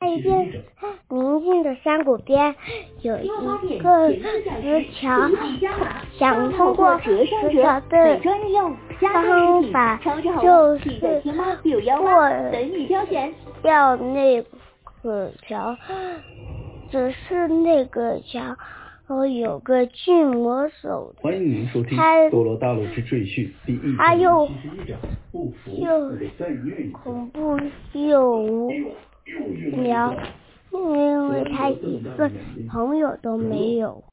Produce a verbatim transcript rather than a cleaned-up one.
在一片宁静的山谷边，有一个石桥，想通过石桥的方法就是过掉那个桥，只是那个桥哦，有个巨魔手， 欢迎您收听他 《斗罗大陆之赘婿》第一他又七十一章，不服又我得再虐一次。 恐怖又无聊，因为他一个朋友都没有。